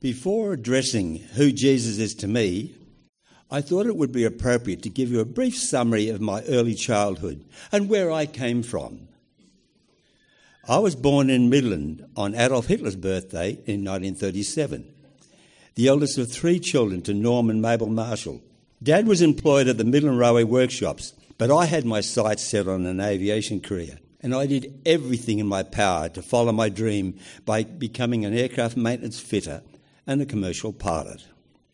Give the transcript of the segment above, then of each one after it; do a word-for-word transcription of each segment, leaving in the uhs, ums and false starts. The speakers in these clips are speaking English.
Before addressing who Jesus is to me, I thought it would be appropriate to give you a brief summary of my early childhood and where I came from. I was born in Midland on Adolf Hitler's birthday in nineteen thirty-seven, the eldest of three children to Norm and Mabel Marshall. Dad was employed at the Midland Railway workshops, but I had my sights set on an aviation career, and I did everything in my power to follow my dream by becoming an aircraft maintenance fitter and a commercial pilot.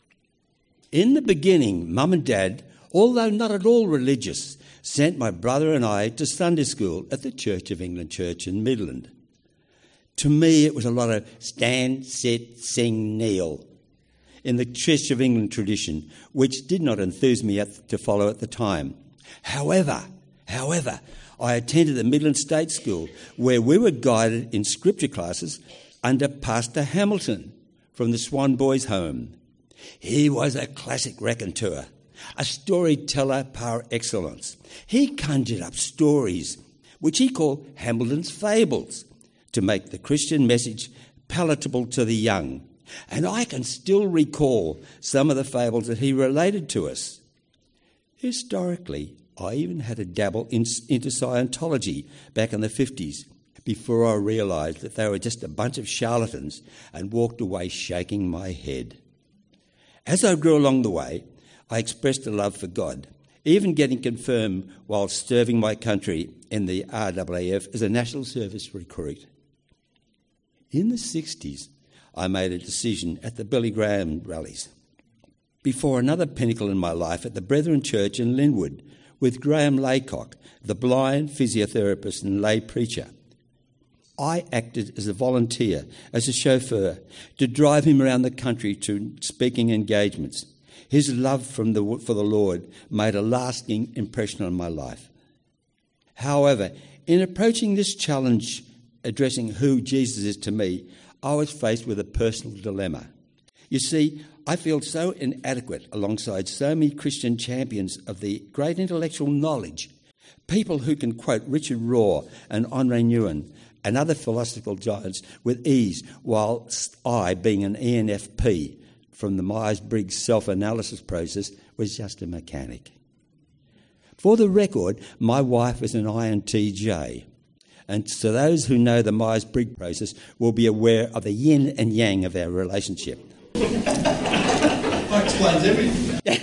In the beginning, Mum and Dad, although not at all religious, sent my brother and I to Sunday school at the Church of England Church in Midland. To me, it was a lot of stand, sit, sing, kneel in the Church of England tradition, which did not enthuse me to follow at the time. However, however, I attended the Midland State School, where we were guided in scripture classes under Pastor Hamilton from the Swan Boys home. He was a classic raconteur, a storyteller par excellence. He conjured up stories, which he called Hamilton's fables, to make the Christian message palatable to the young. And I can still recall some of the fables that he related to us. Historically, I even had a dabble in, into Scientology back in the fifties, before I realised that they were just a bunch of charlatans and walked away shaking my head. As I grew along the way, I expressed a love for God, even getting confirmed while serving my country in the R A A F as a national service recruit. In the sixties, I made a decision at the Billy Graham rallies, before another pinnacle in my life at the Brethren Church in Linwood with Graham Laycock, the blind physiotherapist and lay preacher. I acted as a volunteer, as a chauffeur, to drive him around the country to speaking engagements. His love from the, for the Lord made a lasting impression on my life. However, in approaching this challenge, addressing who Jesus is to me, I was faced with a personal dilemma. You see, I feel so inadequate alongside so many Christian champions of the great intellectual knowledge, people who can quote Richard Rohr and Henri Nouwen and other philosophical giants with ease, whilst I, being an E N F P from the Myers-Briggs self-analysis process, was just a mechanic. For the record, my wife is an I N T J, and so those who know the Myers-Briggs process will be aware of the yin and yang of our relationship. That explains everything.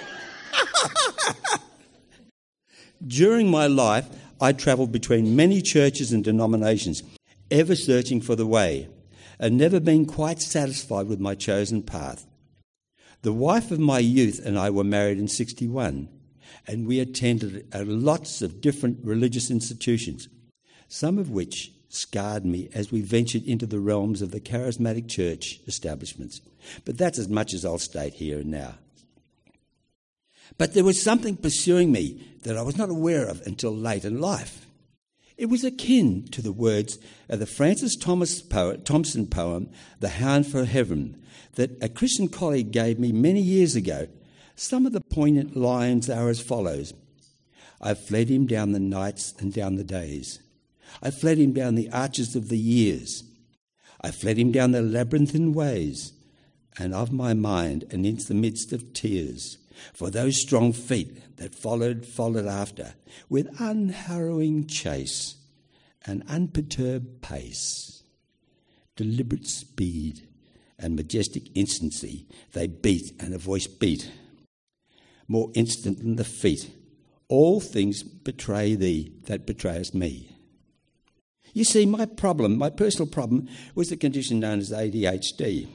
During my life, I travelled between many churches and denominations, ever searching for the way, and never being quite satisfied with my chosen path. The wife of my youth and I were married in sixty-one, and we attended lots of different religious institutions, some of which scarred me as we ventured into the realms of the charismatic church establishments. But that's as much as I'll state here and now. But there was something pursuing me that I was not aware of until late in life. It was akin to the words of the Francis Thomas poet, Thompson poem, The Hound for Heaven, that a Christian colleague gave me many years ago. Some of the poignant lines are as follows. I fled him down the nights and down the days. I fled him down the arches of the years. I fled him down the labyrinthine ways, and of my mind and into the midst of tears. For those strong feet that followed, followed after, with unharrowing chase and unperturbed pace, deliberate speed and majestic instancy, they beat and a voice beat, more instant than the feet. All things betray thee that betrayest me. You see, my problem, my personal problem, was the condition known as A D H D.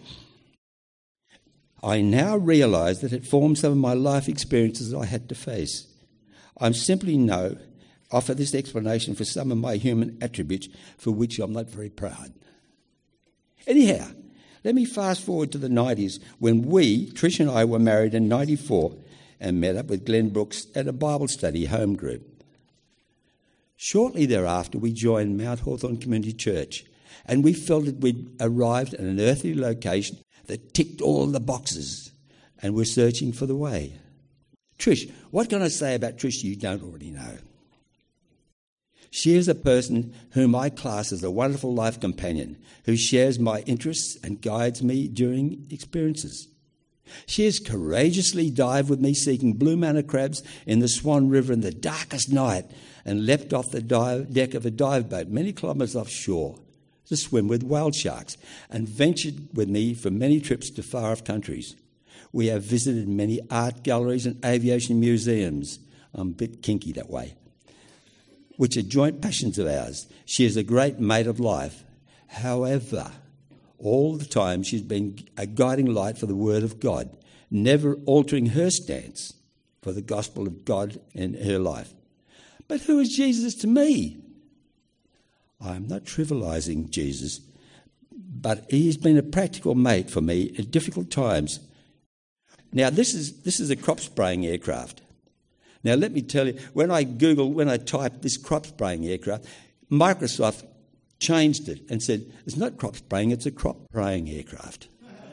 I now realise that it formed some of my life experiences I had to face. I simply know, offer this explanation for some of my human attributes for which I'm not very proud. Anyhow, let me fast forward to the nineties when we, Trish and I, were married in ninety-four and met up with Glenn Brooks at a Bible study home group. Shortly thereafter, we joined Mount Hawthorn Community Church, and we felt that we'd arrived at an earthly location that ticked all the boxes, and we're searching for the way. Trish, what can I say about Trish you don't already know? She is a person whom I class as a wonderful life companion, who shares my interests and guides me during experiences. She has courageously dived with me seeking blue manna crabs in the Swan River in the darkest night and leapt off the dive deck of a dive boat many kilometres offshore to swim with whale sharks, and ventured with me for many trips to far-off countries. We have visited many art galleries and aviation museums. I'm a bit kinky that way, which are joint passions of ours. She is a great mate of life. However, all the time she's been a guiding light for the Word of God, never altering her stance for the gospel of God in her life. But who is Jesus to me? I'm not trivialising Jesus, but he has been a practical mate for me at difficult times. Now, this is this is a crop spraying aircraft. Now, let me tell you, when I Google, when I typed this crop spraying aircraft, Microsoft changed it and said, it's not crop spraying, it's a crop spraying aircraft.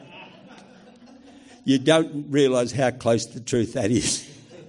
You don't realise how close to the truth that is.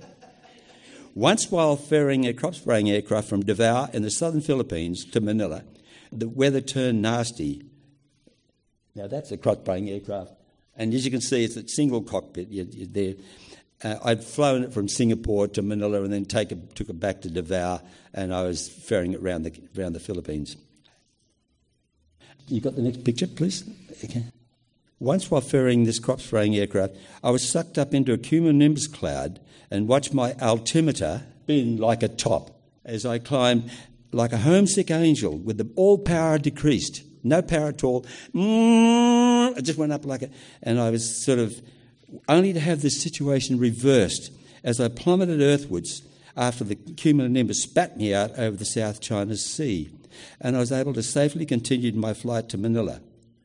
Once while ferrying a crop spraying aircraft from Davao in the southern Philippines to Manila, the weather turned nasty. Now, that's a crop spraying aircraft. And as you can see, it's a single cockpit. You're, you're there. Uh, I'd flown it from Singapore to Manila and then take it, took it back to Davao, and I was ferrying it around the, around the Philippines. You got the next picture, please? Okay. Once while ferrying this crop spraying aircraft, I was sucked up into a cumulonimbus cloud and watched my altimeter spin like a top as I climbed like a homesick angel with the all power decreased. No power at all. Mm, it just went up like a... And I was sort of... Only to have this situation reversed as I plummeted earthwards after the cumulonimbus spat me out over the South China Sea, and I was able to safely continue my flight to Manila.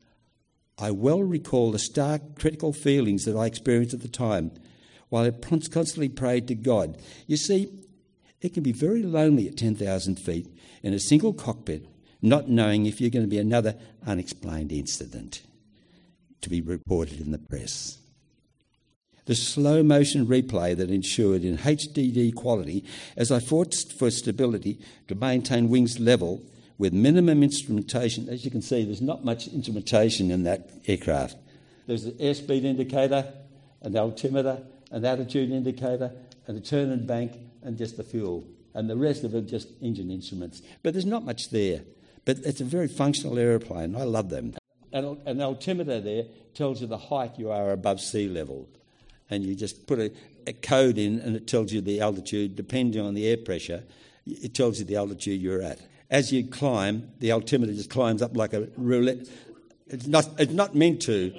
I well recall the stark, critical feelings that I experienced at the time, while I constantly prayed to God. You see, it can be very lonely at ten thousand feet in a single cockpit, not knowing if you're going to be another unexplained incident to be reported in the press. The slow-motion replay that ensued in H D D quality as I fought for stability to maintain wings level with minimum instrumentation. As you can see, there's not much instrumentation in that aircraft. There's an airspeed indicator, an altimeter, an attitude indicator, and a turn and bank, and just the fuel. And the rest of it just engine instruments. But there's not much there. But it's a very functional aeroplane. I love them. And an altimeter there tells you the height you are above sea level. And you just put a, a code in and it tells you the altitude. Depending on the air pressure, it tells you the altitude you're at. As you climb, the altimeter just climbs up like a roulette. It's not, it's not meant to.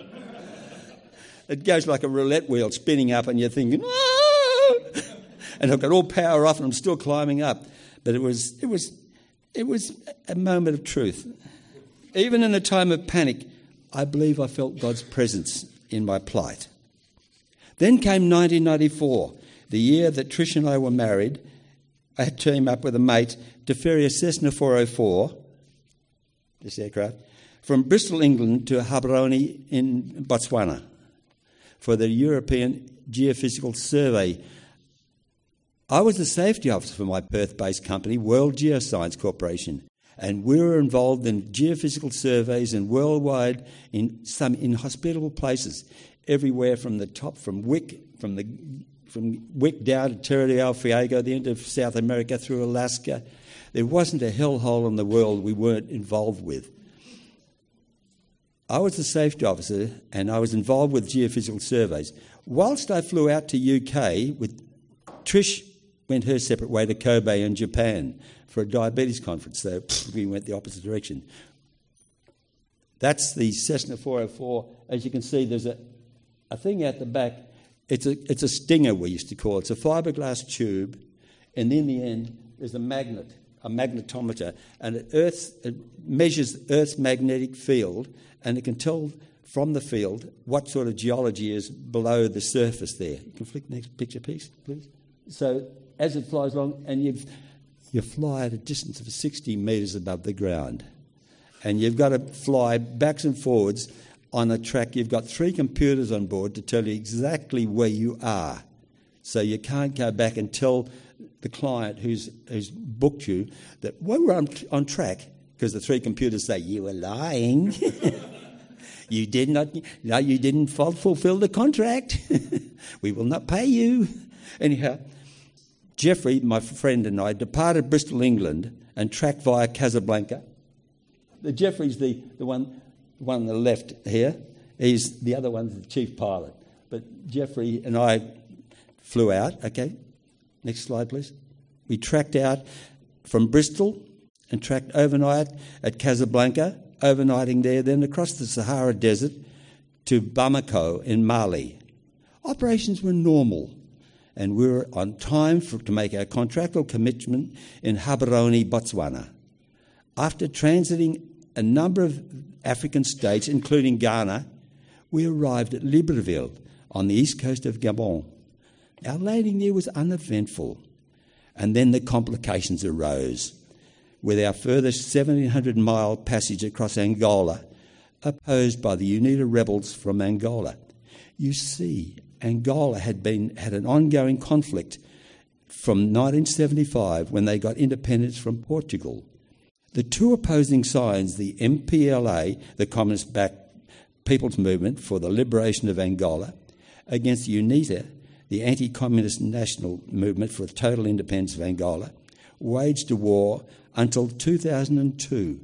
It goes like a roulette wheel spinning up and you're thinking, oh! And I've got all power off and I'm still climbing up. But it was, it was, it was a moment of truth. Even in a time of panic, I believe I felt God's presence in my plight. Then came nineteen ninety-four, the year that Trish and I were married. I had teamed up with a mate to ferry a Cessna four oh four, this aircraft, from Bristol, England to Gaborone in Botswana for the European Geophysical Survey. I was the safety officer for my Perth-based company, World Geoscience Corporation, and we were involved in geophysical surveys and worldwide in some inhospitable places, everywhere from the top, from Wick, from the from Wick down to Terra del Fuego, the end of South America, through Alaska. There wasn't a hellhole in the world we weren't involved with. I was the safety officer and I was involved with geophysical surveys. Whilst I flew out to U K, with Trish went her separate way to Kobe in Japan for a diabetes conference, so we went the opposite direction. That's the Cessna four oh four. As you can see, there's a, a thing out the back. It's a, it's a stinger, we used to call it. It's a fiberglass tube, and in the end, there's a magnet, a magnetometer, and it, Earth's, it measures Earth's magnetic field, and it can tell from the field what sort of geology is below the surface there. You can flick the next picture, please, please. So as it flies along, and you've, you fly at a distance of sixty metres above the ground, and you've got to fly backs and forwards on a track. You've got three computers on board to tell you exactly where you are. So you can't go back and tell the client who's who's booked you that when we're on, on track, because the three computers say, you were lying. You did not, no, you didn't fulfill the contract. We will not pay you. Anyhow, Jeffrey, my friend, and I departed Bristol, England, and tracked via Casablanca. The Jeffrey's the, the one, one on the left here. He's the other one's the chief pilot. But Jeffrey and I flew out. Okay, next slide, please. We tracked out from Bristol and tracked overnight at Casablanca, overnighting there, then across the Sahara Desert to Bamako in Mali. Operations were normal, and we were on time for, to make our contractual commitment in Gaborone, Botswana. After transiting a number of African states, including Ghana, we arrived at Libreville on the east coast of Gabon. Our landing there was uneventful, and then the complications arose, with our further seventeen hundred mile passage across Angola, opposed by the UNITA rebels from Angola. You see, Angola had been had an ongoing conflict from nineteen seventy-five, when they got independence from Portugal. The two opposing sides, the M P L A, the communist-backed People's Movement for the Liberation of Angola, against UNITA, the anti-communist national movement for the total independence of Angola, waged a war until two thousand two.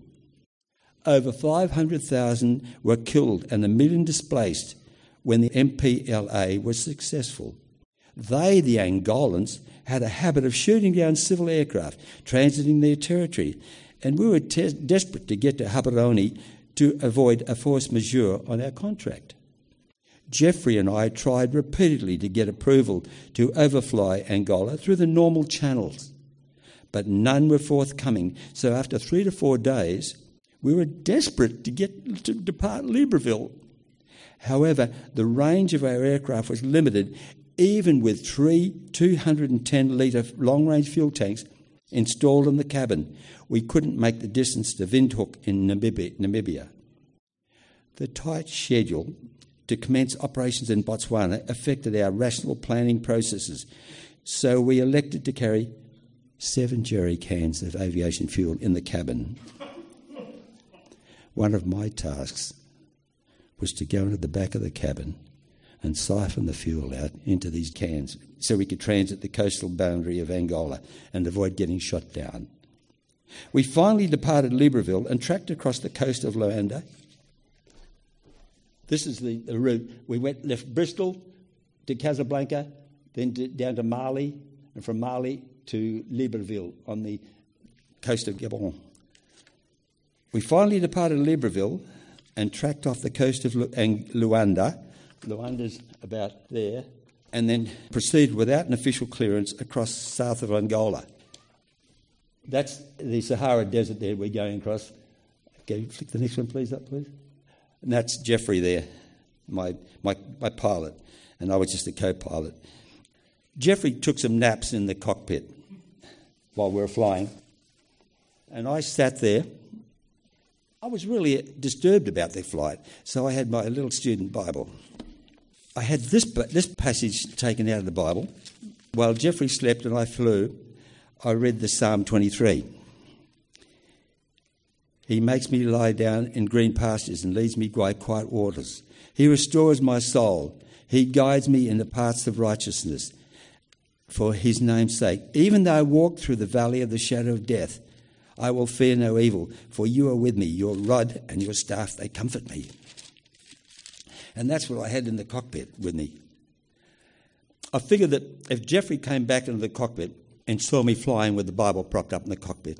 Over five hundred thousand were killed and a million displaced when the M P L A was successful. They, the Angolans, had a habit of shooting down civil aircraft transiting their territory, and we were te- desperate to get to Gaborone to avoid a force majeure on our contract. Jeffrey and I tried repeatedly to get approval to overfly Angola through the normal channels, but none were forthcoming. So after three to four days, we were desperate to get to depart Libreville. However, the range of our aircraft was limited, even with three two hundred ten litre long-range fuel tanks installed in the cabin. We couldn't make the distance to Windhoek in Namibia. The tight schedule to commence operations in Botswana affected our rational planning processes, so we elected to carry seven jerry cans of aviation fuel in the cabin. One of my tasks was to go into the back of the cabin and siphon the fuel out into these cans so we could transit the coastal boundary of Angola and avoid getting shot down. We finally departed Libreville and tracked across the coast of Luanda. This is the, the route. We went left Bristol to Casablanca, then to, down to Mali, and from Mali to Libreville on the coast of Gabon. We finally departed Libreville and tracked off the coast of Lu- and Luanda. Luanda's about there, and then proceeded without an official clearance across south of Angola. That's the Sahara Desert there we're going across. Okay, flick the next one, please, up, please. And that's Jeffrey there, my, my, my pilot, and I was just a co-pilot. Jeffrey took some naps in the cockpit while we were flying, and I sat there. I was really disturbed about the flight, so I had my little student Bible. I had this this passage taken out of the Bible. While Jeffrey slept and I flew, I read the Psalm twenty-three. He makes me lie down in green pastures and leads me by quiet waters. He restores my soul. He guides me in the paths of righteousness for his name's sake. Even though I walk through the valley of the shadow of death, I will fear no evil, for you are with me. Your rod and your staff, they comfort me. And that's what I had in the cockpit with me. I figured that if Jeffrey came back into the cockpit and saw me flying with the Bible propped up in the cockpit,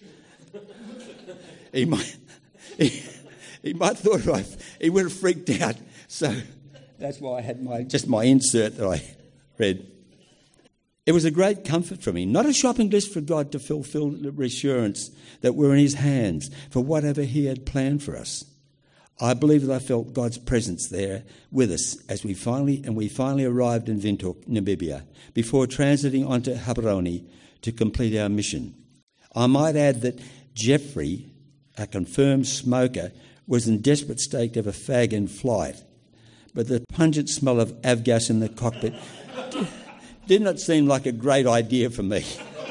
he might he, he might thought I, he would have freaked out. So that's why I had my just my insert that I read. It was a great comfort for me, not a shopping list for God to fulfill the assurance that we're in his hands for whatever he had planned for us. I believe that I felt God's presence there with us as we finally and we finally arrived in Windhoek, Namibia, before transiting onto Gaborone to complete our mission. I might add that Jeffrey, a confirmed smoker, was in desperate state to have a fag in flight, but the pungent smell of avgas in the cockpit did not seem like a great idea for me.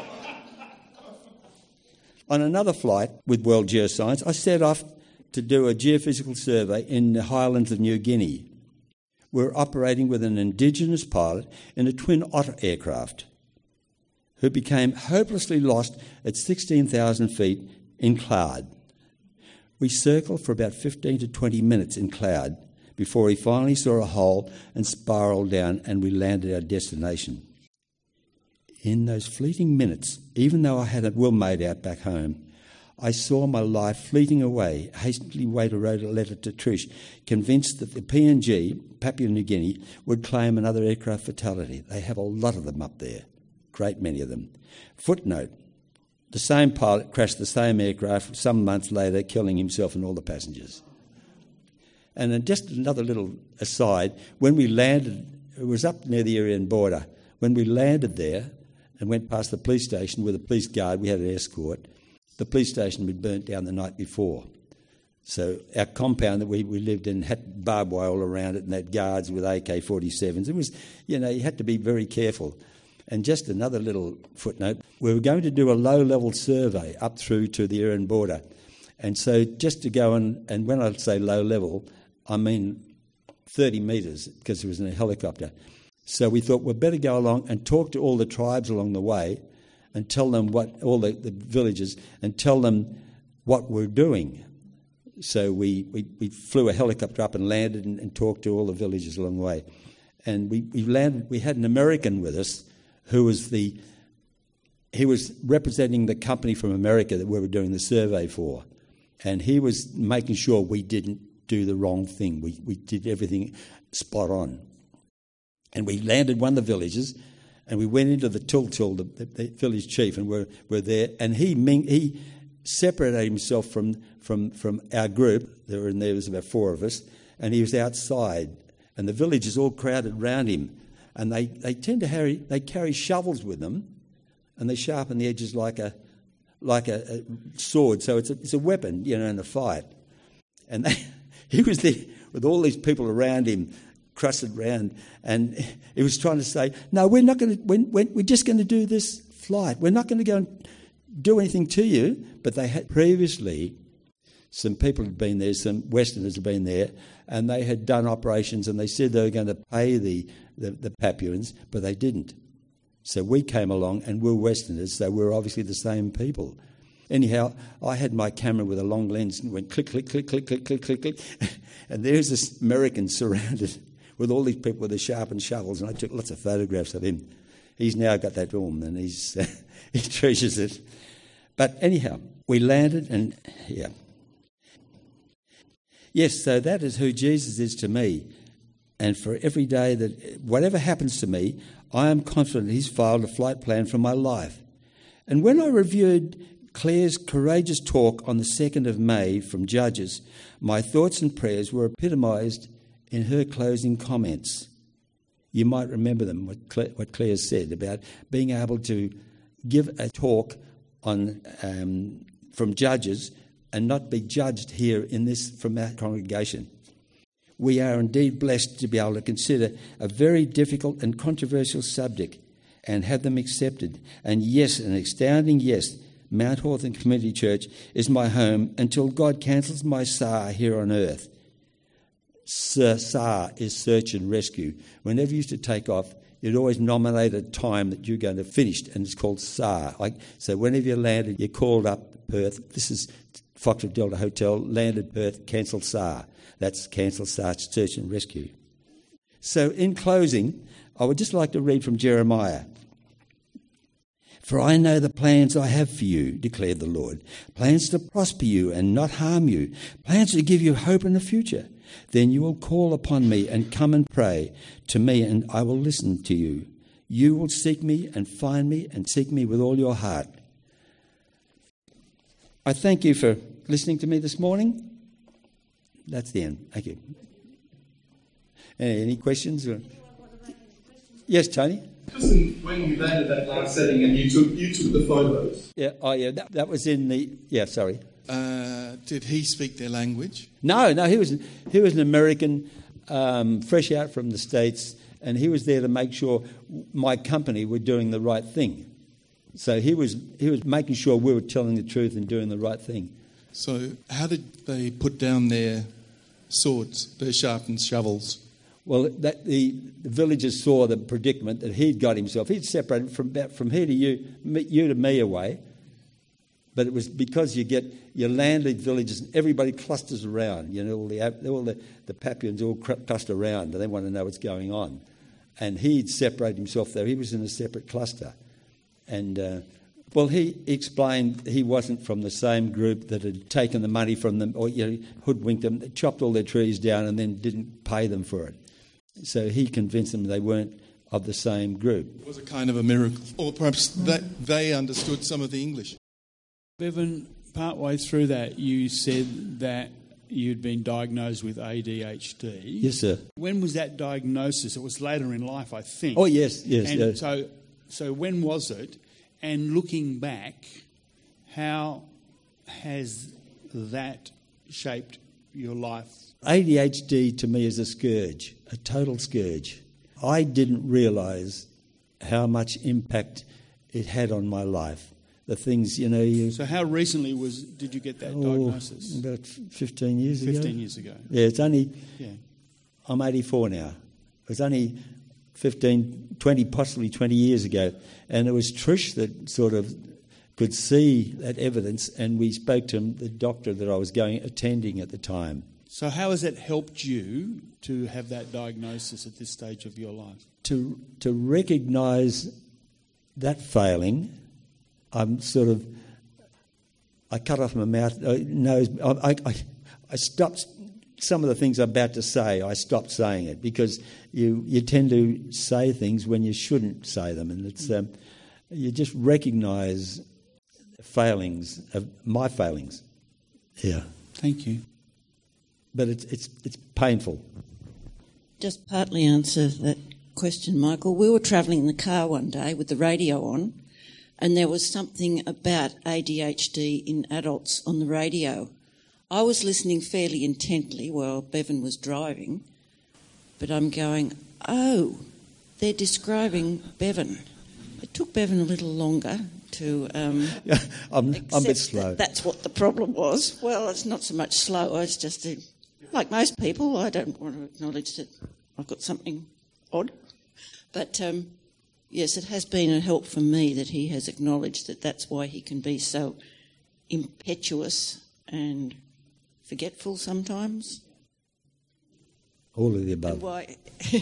On another flight with World Geoscience, I set off to do a geophysical survey in the highlands of New Guinea. We were operating with an Indigenous pilot in a Twin Otter aircraft who became hopelessly lost at sixteen thousand feet in cloud. We circled for about fifteen to twenty minutes in cloud before he finally saw a hole and spiralled down, and we landed at our destination. In those fleeting minutes, even though I had a will made out back home, I saw my life fleeting away, hastily wrote a letter to Trish, convinced that the P N G, Papua New Guinea, would claim another aircraft fatality. They have a lot of them up there, great many of them. Footnote, the same pilot crashed the same aircraft some months later, killing himself and all the passengers. And then just another little aside, when we landed, it was up near the Irian border, when we landed there and went past the police station with a police guard, we had an escort, the police station had burnt down the night before. So our compound that we, we lived in had barbed wire all around it and had guards with A K forty-sevens. It was, you know, you had to be very careful. And just another little footnote, we were going to do a low-level survey up through to the Irian border. And so just to go and, and when I say low-level, I mean thirty metres, because it was in a helicopter. So we thought we'd better go along and talk to all the tribes along the way and tell them what, all the, the villages, and tell them what we're doing. So we, we, we flew a helicopter up and landed and, and talked to all the villages along the way. And we, we landed, we had an American with us who was the, he was representing the company from America that we were doing the survey for. And he was making sure we didn't do the wrong thing. We, we did everything spot on. And we landed one of the villages, and we went into the Tultul, the, the, the village chief, and we're, we're there. And he he separated himself from, from, from our group. There were there was about four of us, and he was outside. And the villagers all crowded round him. And they, they tend to carry they carry shovels with them, and they sharpen the edges like a like a, a sword. So it's a, it's a weapon, you know, in a fight. And they, he was there with all these people around him, crusted round, and he was trying to say, no, we're not going to, we're, we're just going to do this flight. We're not going to go and do anything to you. But they had previously, some people had been there, some Westerners had been there, and they had done operations, and they said they were going to pay the, the, the Papuans, but they didn't. So we came along, and we were Westerners, so we were obviously the same people. Anyhow, I had my camera with a long lens and went click, click, click, click, click, click, click, click. And there's this American surrounded with all these people with their sharpened shovels, and I took lots of photographs of him. He's now got that film, and he's uh, he treasures it. But anyhow, we landed, and yeah. Yes, so that is who Jesus is to me. And for every day that, whatever happens to me, I am confident he's filed a flight plan for my life. And when I reviewed Claire's courageous talk on the second of May from Judges, my thoughts and prayers were epitomised in her closing comments. You might remember them, what Claire, what Claire said about being able to give a talk on um, from Judges and not be judged here in this from our congregation. We are indeed blessed to be able to consider a very difficult and controversial subject and have them accepted. And yes, an astounding yes, Mount Hawthorn Community Church is my home until God cancels my S A R here on earth. S A R is search and rescue. Whenever you used to take off, you'd always nominate a time that you're going to finish, and it's called S A R. Like, so whenever you landed, you called up Perth. This is Foxtrot Delta Hotel, landed Perth, cancel S A R. That's cancel S A R, search and rescue. So in closing, I would just like to read from Jeremiah. For I know the plans I have for you, declared the Lord, plans to prosper you and not harm you, plans to give you hope in the future. Then you will call upon me and come and pray to me, and I will listen to you. You will seek me and find me and seek me with all your heart. I thank you for listening to me this morning. That's the end. Thank you. Any, any questions? Or? Yes, Tony? Just in, when you landed that last setting and you took you took the photos. Yeah, oh yeah, that, that was in the, yeah, sorry. Uh, did he speak their language? No, no, he was he was an American, um, fresh out from the States, and he was there to make sure my company were doing the right thing. So he was he was making sure we were telling the truth and doing the right thing. So how did they put down their swords, their sharpened shovels? Well, that the, the villagers saw the predicament that he'd got himself. He'd separated from about from here to you, me, you to me away. But it was because you get your landed villages and everybody clusters around. You know, all the all the, the Papuans all cluster around and they want to know what's going on. And he'd separated himself there. He was in a separate cluster. And, uh, well, he explained he wasn't from the same group that had taken the money from them or, you know, hoodwinked them, chopped all their trees down and then didn't pay them for it. So he convinced them they weren't of the same group. It was a kind of a miracle. Or perhaps that they understood some of the English. Bevan, partway through that, you said that you'd been diagnosed with A D H D. Yes, sir. When was that diagnosis? It was later in life, I think. Oh, yes, yes. And yes. so, so when was it? And looking back, how has that shaped your life? A D H D to me is a scourge, a total scourge. I didn't realise how much impact it had on my life. The things, you know... You, so how recently was did you get that oh, diagnosis? About fifteen years ago. fifteen years ago. Yeah, it's only... Yeah. I'm eighty-four now. It was only fifteen, twenty, possibly twenty years ago. And it was Trish that sort of could see that evidence, and we spoke to him, the doctor that I was going attending at the time. So how has that helped you to have that diagnosis at this stage of your life? To to recognise that failing... I'm sort of, I cut off my mouth, uh, nose, I, I, I stopped some of the things I'm about to say, I stopped saying it because you, you tend to say things when you shouldn't say them, and it's um, you just recognise failings, of my failings. Yeah. Thank you. But it's it's it's painful. Just partly answer that question, Michael. We were travelling in the car one day with the radio on, and there was something about A D H D in adults on the radio. I was listening fairly intently while Bevan was driving, but I'm going, oh, they're describing Bevan. It took Bevan a little longer to um, yeah, I'm, I'm a bit slow. That that's what the problem was. Well, it's not so much slow. It's just, a, like most people, I don't want to acknowledge that I've got something odd. But... Um, Yes, it has been a help for me that he has acknowledged that that's why he can be so impetuous and forgetful sometimes. All of the above. And why?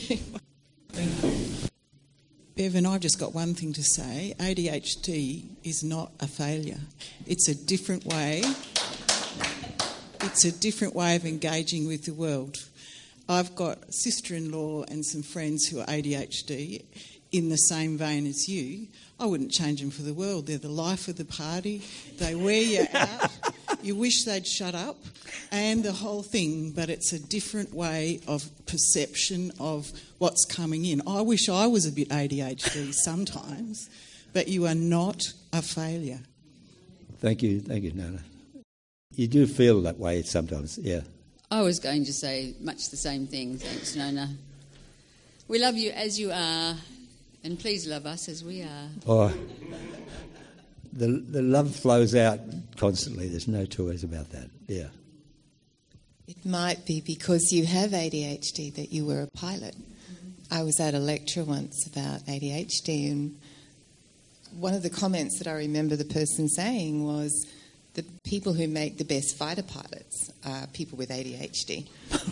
Bevan, I've just got one thing to say. A D H D is not a failure. It's a different way. It's a different way of engaging with the world. I've got a sister-in-law and some friends who are A D H D in the same vein as you. I wouldn't change them for the world. They're the life of the party. They wear you out. You wish they'd shut up and the whole thing, but it's a different way of perception of what's coming in. I wish I was a bit A D H D sometimes, but you are not a failure. Thank you. Thank you, Nana. You do feel that way sometimes, yeah. I was going to say much the same thing. Thanks, Nona. We love you as you are, and please love us as we are. Oh, the the love flows out constantly. There's no two ways about that. Yeah. It might be because you have A D H D that you were a pilot. I was at a lecture once about A D H D, and one of the comments that I remember the person saying was, the people who make the best fighter pilots are people with A D H D.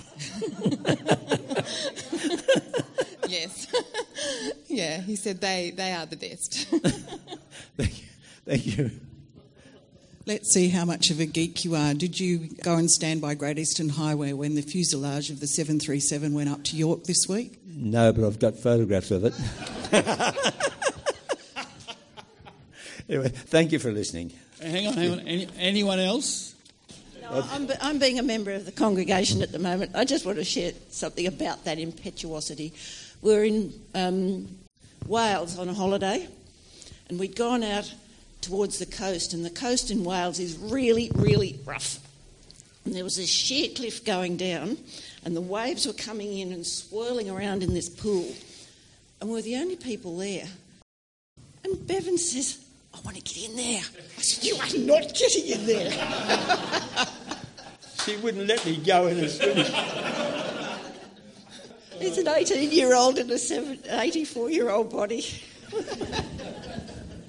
Yes. Yeah, he said they, they are the best. Thank you. Thank you. Let's see how much of a geek you are. Did you go and stand by Great Eastern Highway when the fuselage of the seven thirty-seven went up to York this week? No, but I've got photographs of it. Anyway, thank you for listening. Hang on, hang on. Any, anyone else? No, I'm, I'm being a member of the congregation at the moment. I just want to share something about that impetuosity. We're in um, Wales on a holiday, and we'd gone out towards the coast, and the coast in Wales is really, really rough. And there was this sheer cliff going down, and the waves were coming in and swirling around in this pool. and we're the only people there. And Bevan says, I want to get in there. I said, you are not getting in there. She wouldn't let me go in a swim. It's an eighteen-year-old in a seven, eighty-four-year-old body.